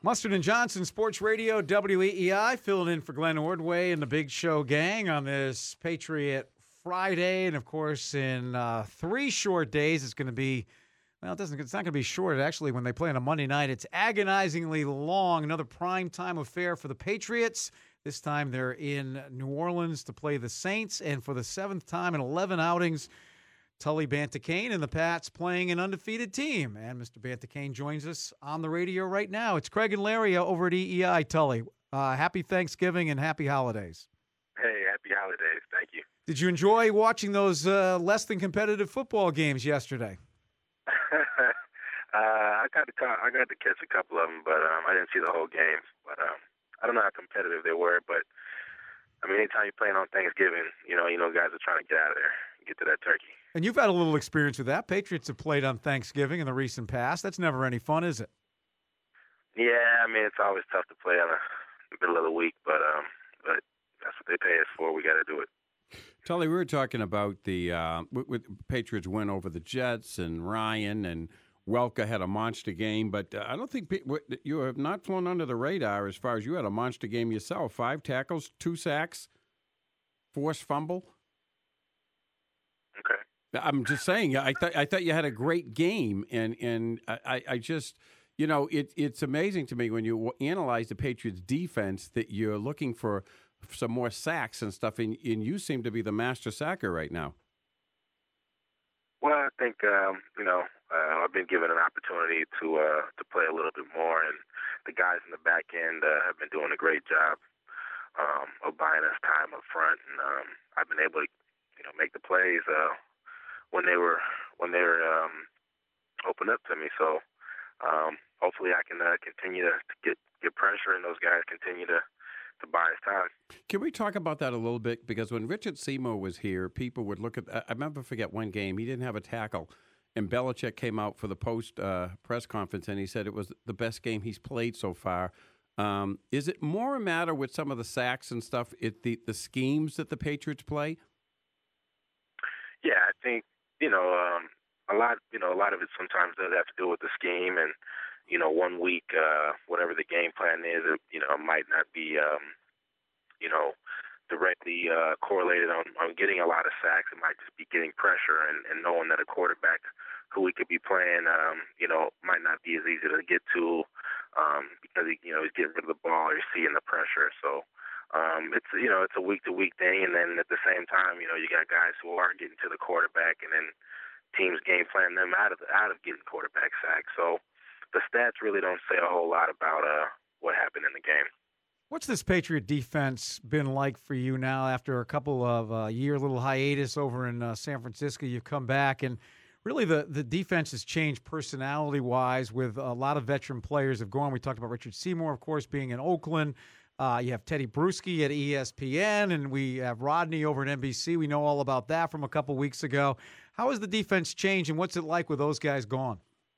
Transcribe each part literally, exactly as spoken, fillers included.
Mustard and Johnson, Sports Radio, W E E I, filling in for Glenn Ordway and the Big Show gang on this Patriot Friday. And, of course, in uh, three short days, it's going to be, well, it doesn't, it's not going to be short. Actually, when they play on a Monday night, it's agonizingly long. Another prime-time affair for the Patriots. This time they're in New Orleans to play the Saints. And for the seventh time in eleven outings, Tully Banta-Cain and the Pats playing an undefeated team. And Mister Banta-Cain joins us on the radio right now. It's Craig and Larry over at E E I. Tully, uh, happy Thanksgiving and happy holidays. Hey, happy holidays. Thank you. Did you enjoy watching those uh, less than competitive football games yesterday? uh, I got to I got to catch a couple of them, but um, I didn't see the whole game. But um, I don't know how competitive they were. But I mean, anytime you're playing on Thanksgiving, you know, you know, guys are trying to get out of there and get to that turkey. And you've had a little experience with that. Patriots have played on Thanksgiving in the recent past. That's never any fun, is it? Yeah, I mean, it's always tough to play on the middle of the week, but um, but that's what they pay us for. We got to do it. Tully, we were talking about the uh, with, with Patriots win over the Jets, and Ryan and Welker had a monster game, but uh, I don't think you have not flown under the radar as far as you had a monster game yourself. Five tackles, two sacks, forced fumble. Okay. I'm just saying, I thought I thought you had a great game, and and I, I just, you know, it, it's amazing to me when you analyze the Patriots' defense that you're looking for some more sacks and stuff, and, and you seem to be the master sacker right now. Well, I think um, you know uh, I've been given an opportunity to uh, to play a little bit more, and the guys in the back end uh, have been doing a great job um, of buying us time up front, and um, I've been able to you know make the plays. Uh, when they were when they were um, open up to me. So um, hopefully I can uh, continue to, to get, get pressure, and those guys continue to, to buy us time. Can we talk about that a little bit? Because when Richard Seymour was here, people would look at – I remember forget one game. He didn't have a tackle, and Belichick came out for the post uh, press conference, and he said it was the best game he's played so far. Um, is it more a matter with some of the sacks and stuff, it, the, the schemes that the Patriots play? Yeah, I think, you know, um, a lot, you know, a lot of it sometimes does have to do with the scheme, and you know, one week, uh, whatever the game plan is, it, you know, might not be, um, you know, directly uh, correlated on, on getting a lot of sacks. It might just be getting pressure and, and knowing that a quarterback who we could be playing, um, you know, might not be as easy to get to um, because he, you know, he's getting rid of the ball or he's seeing the pressure. So. Um, it's you know it's a week to week thing, and then at the same time, you know you got guys who are getting to the quarterback, and then teams game plan them out of the, out of getting quarterback sacks. So the stats really don't say a whole lot about uh, what happened in the game. What's this Patriot defense been like for you now after a couple of uh, year little hiatus over in uh, San Francisco? You've come back, and really the the defense has changed personality wise with a lot of veteran players have gone. We talked about Richard Seymour, of course, being in Oakland. Uh, you have Teddy Bruschi at E S P N, and we have Rodney over at N B C. We know all about that from a couple weeks ago. How has the defense changed, and what's it like with those guys gone?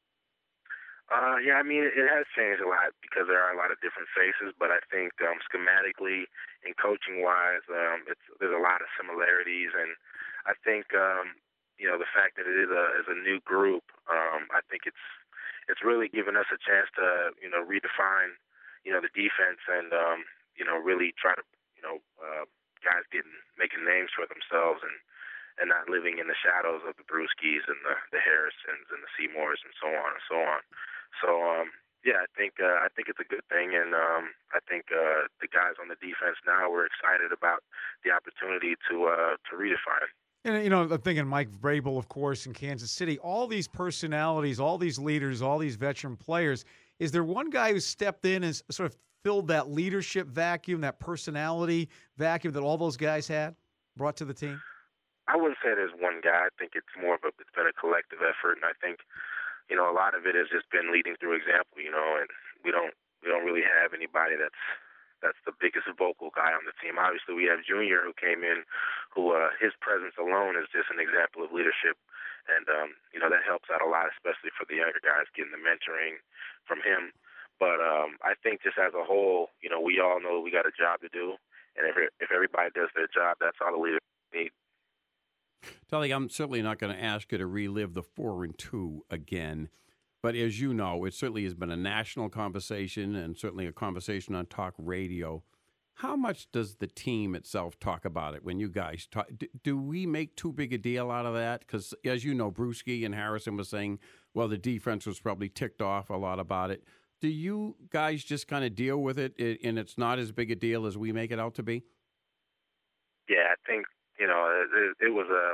Uh, yeah, I mean, it has changed a lot because there are a lot of different faces, but I think um, schematically and coaching-wise, um, it's, there's a lot of similarities, and I think, um, you know, the fact that it is a, is a new group, um, I think it's it's really given us a chance to, you know, redefine you know, the defense and, um, you know, really try to, you know, uh, guys getting, making names for themselves and, and not living in the shadows of the Brewskis and the, the Harrisons and the Seymours and so on and so on. So, um, yeah, I think, uh, I think it's a good thing. And, um, I think, uh, the guys on the defense now, we're excited about the opportunity to, uh, to redefine. And, you know, I'm thinking Mike Vrabel, of course, in Kansas City, all these personalities, all these leaders, all these veteran players. Is there one guy who stepped in and sort of filled that leadership vacuum, that personality vacuum that all those guys had, brought to the team? I wouldn't say there's one guy. I think it's more of a, it's been a collective effort, and I think, you know, a lot of it has just been leading through example, you know, and we don't, we don't really have anybody that's, that's the biggest vocal guy on the team. Obviously, we have Junior who came in, who uh, his presence alone is just an example of leadership. And, um, you know, that helps out a lot, especially for the younger guys, getting the mentoring from him. But um, I think just as a whole, you know, we all know we got a job to do. And if, if everybody does their job, that's all the leaders need. Tully, I'm certainly not going to ask you to relive the four and two again. But as you know, it certainly has been a national conversation and certainly a conversation on talk radio. How much does the team itself talk about it when you guys talk? Do, do we make too big a deal out of that? Because as you know, Brewski and Harrison was saying, well, the defense was probably ticked off a lot about it. Do you guys just kind of deal with it and it's not as big a deal as we make it out to be? Yeah, I think, you know, it, it was a,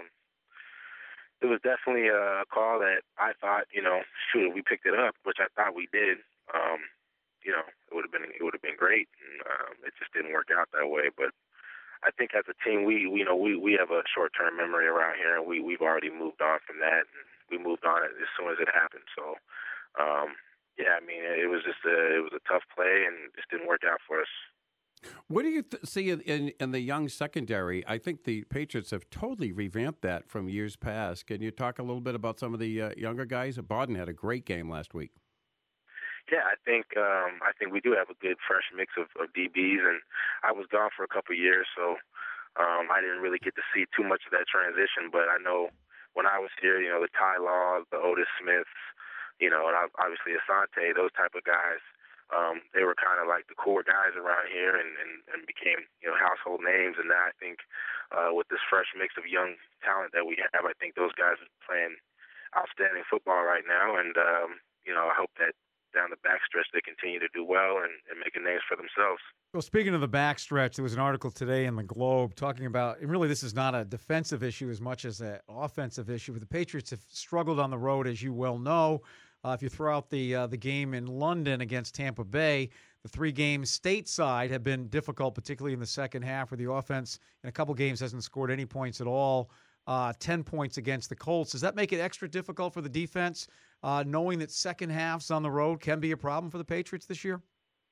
it was definitely a call that I thought, you know, shoot, we picked it up, which I thought we did. Um, you know, it would have been it would have been great, and um, it just didn't work out that way. But I think as a team, we, we you know we, we have a short term memory around here, and we we've already moved on from that. And we moved on as soon as it happened. So, um, yeah, I mean, it was just a, it was a tough play, and it just didn't work out for us. What do you th- see in, in the young secondary? I think the Patriots have totally revamped that from years past. Can you talk a little bit about some of the uh, younger guys? Bodden had a great game last week. Yeah, I think um, I think we do have a good fresh mix of, of D Bs, and I was gone for a couple of years, so um, I didn't really get to see too much of that transition. But I know when I was here, you know, the Ty Law, the Otis Smiths, you know, and obviously Asante, those type of guys. Um, they were kind of like the core guys around here and, and, and became, you know, household names. And now I think uh, with this fresh mix of young talent that we have, I think those guys are playing outstanding football right now. And, um, you know, I hope that down the backstretch they continue to do well and, and making names for themselves. Well, speaking of the backstretch, there was an article today in the Globe talking about, and really this is not a defensive issue as much as an offensive issue. The Patriots have struggled on the road, as you well know. Uh, if you throw out the uh, the game in London against Tampa Bay, the three games stateside have been difficult, particularly in the second half, where the offense in a couple games hasn't scored any points at all. Uh, ten points against the Colts. Does that make it extra difficult for the defense, uh, knowing that second halves on the road can be a problem for the Patriots this year?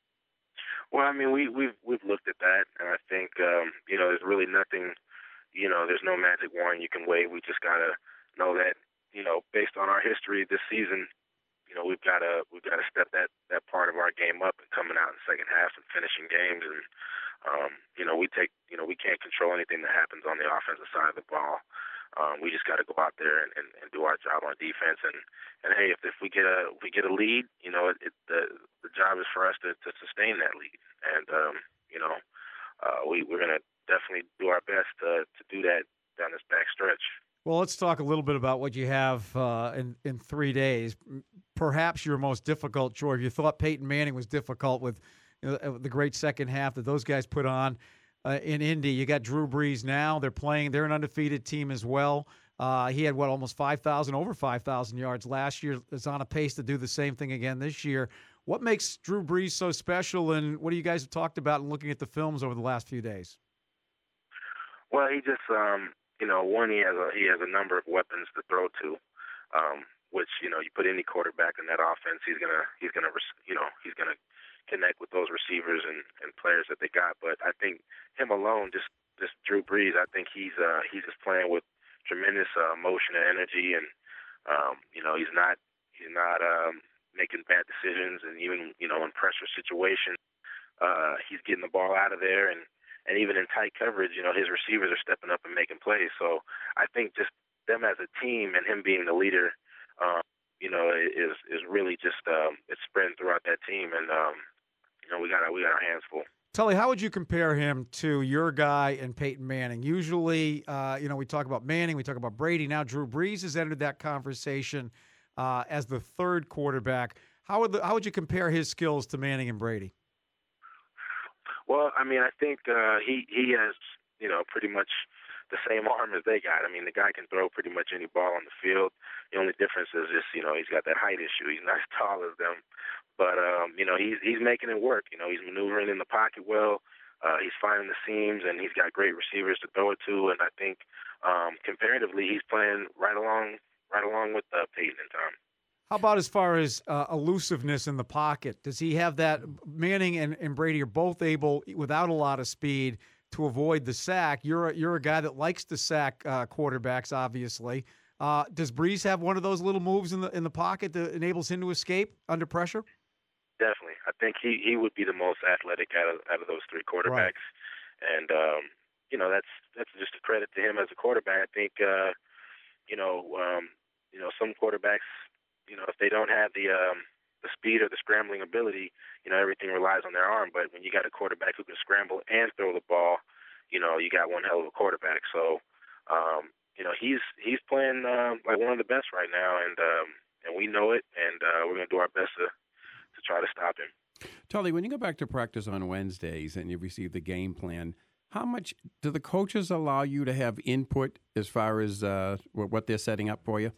Well, I mean, we, we've we've looked at that, and I think um, you know, there's really nothing, you know, there's no magic wand you can wave. We just gotta know that, you know, based on our history this season, you know, we've got to we've got to step that, that part of our game up and coming out in the second half and finishing games. And um, you know, we take you know we can't control anything that happens on the offensive side of the ball. Um, we just got to go out there and, and, and do our job on defense. And, and hey, if, if we get a if we get a lead, you know, it, it, the the job is for us to, to sustain that lead. And um, you know, uh, we we're gonna definitely do our best to to do that down this back stretch. Well, let's talk a little bit about what you have uh, in, in three days. Perhaps your most difficult chore. If you thought Peyton Manning was difficult with you know, the great second half that those guys put on uh, in Indy, you got Drew Brees now. They're playing. They're an undefeated team as well. Uh, he had, what, almost five thousand, over five thousand yards last year. Is on a pace to do the same thing again this year. What makes Drew Brees so special, and what do you guys have talked about in looking at the films over the last few days? Well, he just um, – You know, one, he has a he has a number of weapons to throw to, um, which you know you put any quarterback in that offense, he's gonna he's gonna you know he's gonna connect with those receivers and, and players that they got. But I think him alone, just just Drew Brees, I think he's uh, he's just playing with tremendous uh, motion and energy, and um, you know he's not he's not um, making bad decisions, and even you know in pressure situations, uh, he's getting the ball out of there and. And even in tight coverage, you know, his receivers are stepping up and making plays. So I think just them as a team and him being the leader, um, you know, is is really just um, it's spreading throughout that team. And um, you know, we got we got our hands full. Tully, how would you compare him to your guy and Peyton Manning? Usually, uh, you know, we talk about Manning, we talk about Brady. Now Drew Brees has entered that conversation uh, as the third quarterback. How would the, how would you compare his skills to Manning and Brady? Well, I mean, I think uh, he he has, you know, pretty much the same arm as they got. I mean, the guy can throw pretty much any ball on the field. The only difference is just, you know, he's got that height issue. He's not as tall as them, but um, you know, he's he's making it work. You know, he's maneuvering in the pocket well. Uh, he's finding the seams, and he's got great receivers to throw it to. And I think um, comparatively, he's playing right along right along with uh, Peyton and Tom. How about as far as uh, elusiveness in the pocket? Does he have that? Manning and, and Brady are both able, without a lot of speed, to avoid the sack. You're a, you're a guy that likes to sack uh, quarterbacks, obviously. Uh, does Brees have one of those little moves in the in the pocket that enables him to escape under pressure? Definitely. I think he, he would be the most athletic out of out of those three quarterbacks. Right. And, um, you know, that's that's just a credit to him as a quarterback. I think, uh, you know, um, you know, some quarterbacks, you know, if they don't have the um, the speed or the scrambling ability, you know, everything relies on their arm. But when you got a quarterback who can scramble and throw the ball, you know, you got one hell of a quarterback. So, um, you know, he's he's playing uh, like one of the best right now, and um, and we know it, and uh, we're gonna do our best to to try to stop him. Tully, when you go back to practice on Wednesdays and you receive the game plan, how much do the coaches allow you to have input as far as uh, what they're setting up for you?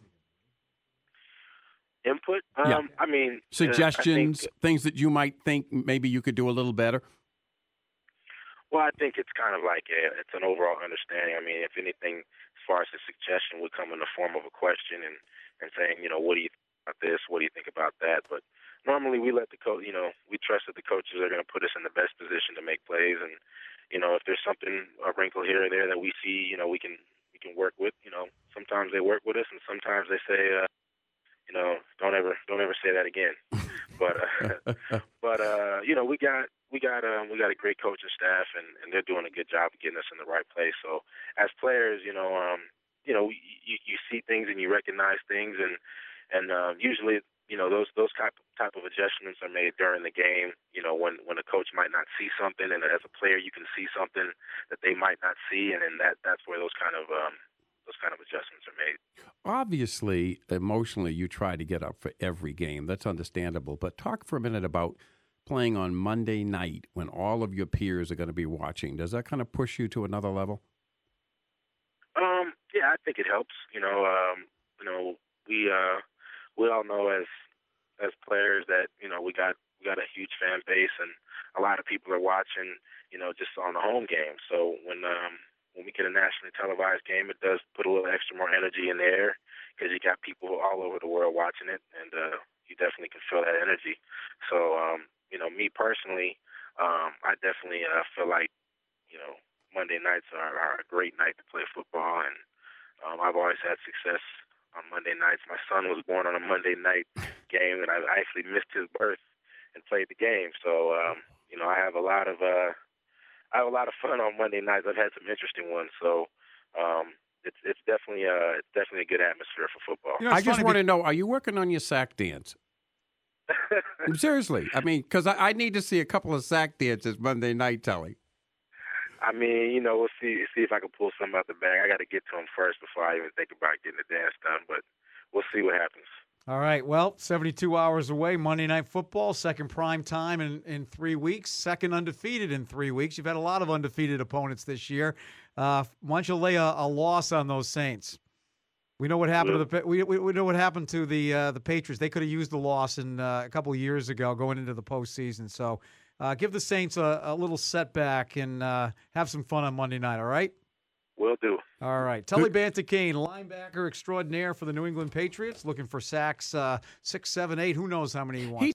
Input? Um, yeah. I mean, suggestions, uh, I think, things that you might think maybe you could do a little better. Well, I think it's kind of like a, it's an overall understanding. I mean, if anything, as far as the suggestion would come in the form of a question and, and saying, you know, what do you think about this? What do you think about that? But normally we let the coach, you know, we trust that the coaches are going to put us in the best position to make plays. And, you know, if there's something, a wrinkle here or there that we see, you know, we can we can work with. You know, sometimes they work with us, and sometimes they say, uh, you know, don't ever don't ever say that again. But uh, but uh, you know, we got we got um, we got a great coaching staff, and, and they're doing a good job of getting us in the right place. So as players, you know, um, you know, you, you see things and you recognize things, and and uh, usually, you know, those those type type of adjustments are made during the game. You know, when when a coach might not see something, and as a player, you can see something that they might not see, and then that that's where those kind of um, those kind of adjustments are made. Obviously, emotionally, you try to get up for every game. That's understandable. But talk for a minute about playing on Monday night when all of your peers are going to be watching. Does that kind of push you to another level? Um, yeah, I think it helps. You know, um, you know, we uh, we all know as as players that, you know, we got we got a huge fan base, and a lot of people are watching, you know, just on the home game. So when um, when we get a nationally televised game, it does put a little extra more energy in the air because you got people all over the world watching it, and uh, you definitely can feel that energy. So, um, you know, me personally, um, I definitely uh, feel like, you know, Monday nights are, are a great night to play football, and um, I've always had success on Monday nights. My son was born on a Monday night game, and I actually missed his birth and played the game. So, um, you know, I have a lot of uh, I have a lot of fun on Monday nights. I've had some interesting ones. So, um, it's it's definitely uh, it's definitely a good atmosphere for football. You know, I just want to know: are you working on your sack dance? Seriously, I mean, because I, I need to see a couple of sack dances Monday night, Tully. I mean, you know, we'll see see if I can pull something out the bag. I got to get to them first before I even think about getting the dance done, but we'll see what happens. All right, well, seventy-two hours away, Monday Night Football, second prime time in, in three weeks, second undefeated in three weeks. You've had a lot of undefeated opponents this year. Uh, why don't you lay a, a loss on those Saints? We know what happened Well, to the we, we we know what happened to the uh, the Patriots. They could have used the loss in uh, a couple of years ago going into the postseason. So uh, give the Saints a, a little setback and uh, have some fun on Monday night. All right. Will do. All right. Tully Banta-Cain, linebacker extraordinaire for the New England Patriots, looking for sacks uh, six, seven, eight. Who knows how many he wants. He